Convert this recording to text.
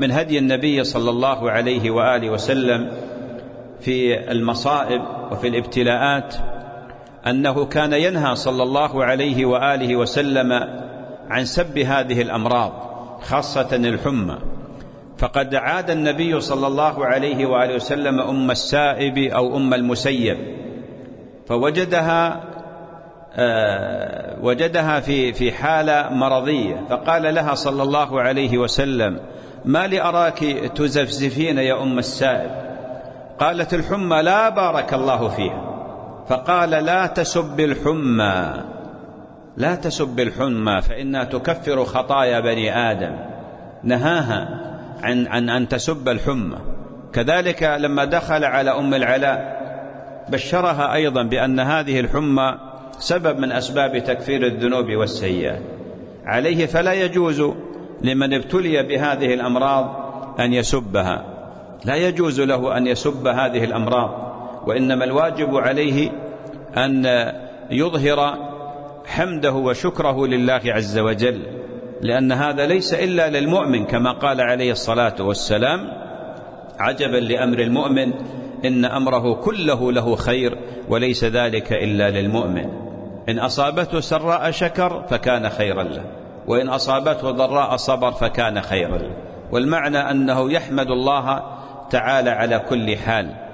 من هدي النبي صلى الله عليه وآله وسلم في المصائب وفي الابتلاءات أنه كان ينهى صلى الله عليه وآله وسلم عن سب هذه الأمراض، خاصة الحمى. فقد عاد النبي صلى الله عليه وآله وسلم أم السائب أو أم المسيب، وجدها في حالة مرضية، فقال لها صلى الله عليه وسلم: ما لأراك تزفزفين يا أم السائب؟ قالت: الحمى. لا بارك الله فيها. فقال: لا تسب الحمى، لا تسب الحمى فإنها تكفر خطايا بني آدم. نهاها عن أن تسب الحمى. كذلك لما دخل على أم العلاء بشرها أيضا بأن هذه الحمى سبب من أسباب تكفير الذنوب والسيئات عليه، فلا يجوز لمن ابتلي بهذه الأمراض أن يسبها، لا يجوز له أن يسب هذه الأمراض، وإنما الواجب عليه أن يظهر حمده وشكره لله عز وجل، لأن هذا ليس إلا للمؤمن، كما قال عليه الصلاة والسلام: عجبا لأمر المؤمن إن أمره كله له خير وليس ذلك إلا للمؤمن، إن أصابته سراء شكر فكان خيرا له، وإن أصابته ضراء صبر فكان خيرا له. والمعنى أنه يحمد الله تعالى على كل حال.